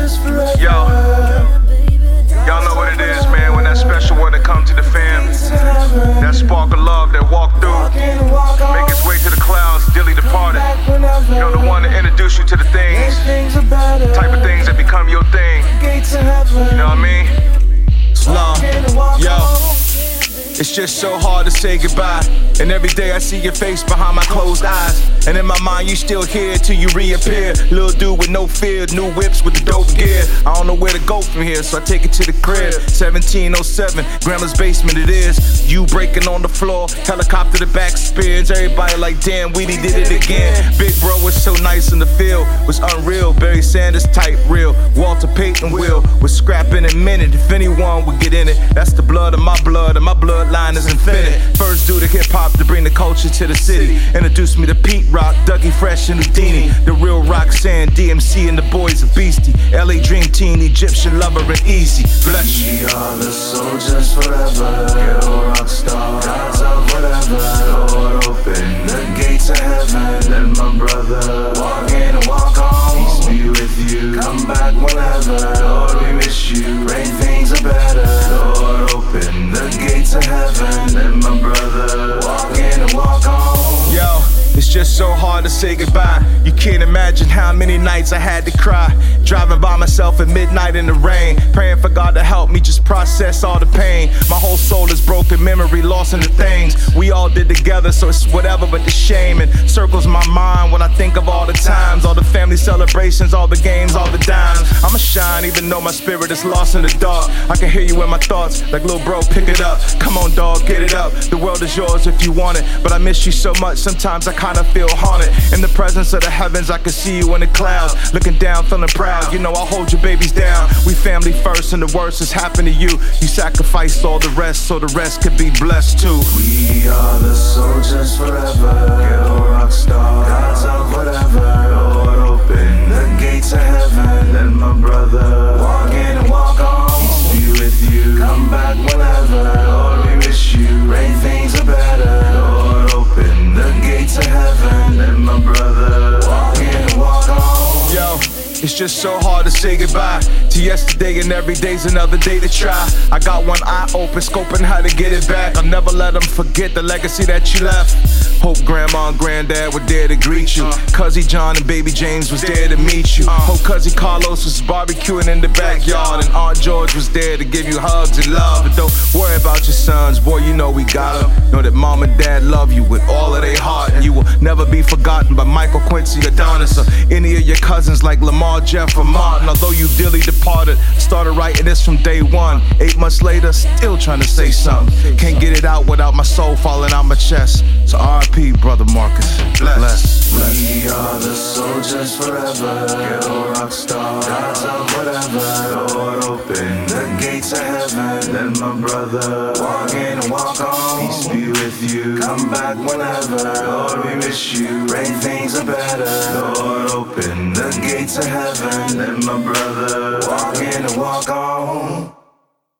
Yo, y'all know what it is, man. When that special one that comes to the fam, that spark of love that walked through, make its way to the clouds, dearly departed. You know, the one to introduce you to the things, type of things that become your thing. You know what I mean? It's love. Yo. It's just so hard to say goodbye. And every day I see your face behind my closed eyes. And in my mind you still here till you reappear. Little dude with no fear, new whips with the dope gear. I don't know where to go from here, so I take it to the crib. 1707, grandma's basement it is. You breaking on the floor, helicopter the back spins. Everybody like, damn, Weedy did it again. Big bro was so nice in the field, was unreal. Barry Sanders type real, Walter Payton will. Was scrapping a minute, if anyone would get in it. That's the blood of my blood, and my bloodline is infinite. First dude to hip hop to bring the culture to the city. Introduced me to Pete Rock, Dougie Fresh and Houdini. The real Roxanne, DMC and the boys of Beastie. LA Dream Team, Egyptian lover and easy. Bless you. We are the soldiers forever. Ghetto rock star, gods of whatever. Lord, open the gates of heaven. Let my brother walk in and walk on. Peace be with you. Come back whenever. Lord, we miss you. Great things are better. Lord, open the gates of heaven. Let my brother walk in and walk on. Yo, it's just so hard to say goodbye. You can't imagine how many nights I had to cry. Driving by myself at midnight in the rain, praying for God to help me just process all the pain. My whole soul is broken, memory lost in the things we all did together, so it's whatever but the shame. And circles my mind when I think of all the times, all the family celebrations, all the games, all the dimes. I'ma shine even though my spirit is lost in the dark. I can hear you in my thoughts, like little bro, pick it up. Come on dog, get it up. The world is yours if you want it, but I miss you so much, sometimes I kinda feel haunted. In the presence of the heavens, I can see you in the clouds. Looking down, feeling proud. You know I'll hold your babies down. We family first, and the worst has happened to you. You sacrificed all the rest so the rest could be blessed too. We are the soldiers forever. Ghetto rock star, gods of whatever. Lord, open the gates of heaven. Let my brother walk in and walk on. Peace be with you. Come back whenever. Lord, we miss you. Great things are better. Lord, open the gates of heaven. Let my brother walk in and walk on. Yo. It's just so hard to say goodbye to yesterday, and every day's another day to try. I got one eye open, scoping how to get it back. I'll never let them forget the legacy that you left. Hope grandma and granddad were there to greet you. Cousin John and baby James was there to meet you. Hope cousin Carlos was barbecuing in the backyard, and Aunt George was there to give you hugs and love. But don't worry about your sons, boy, you know we got them. Know that mom and dad love you with all of their heart, and you will never be forgotten by Michael, Quincy, Adonis, or any of your cousins like Lamar, Jeff, or Martin. Although you dearly departed, started writing this from day one. 8 months later, still trying to say something. Can't get it out without my soul falling out my chest. So R.I.P. brother Marcus. Bless. We are the soldiers forever. Ghetto rock star, gods of whatever. Lord, open the gates of heaven. Let my brother walk in and walk on. Peace be with you. Come back whenever. Lord, we miss you. Great things are better. Lord, open the gates of heaven. Let my brother walk in and walk on.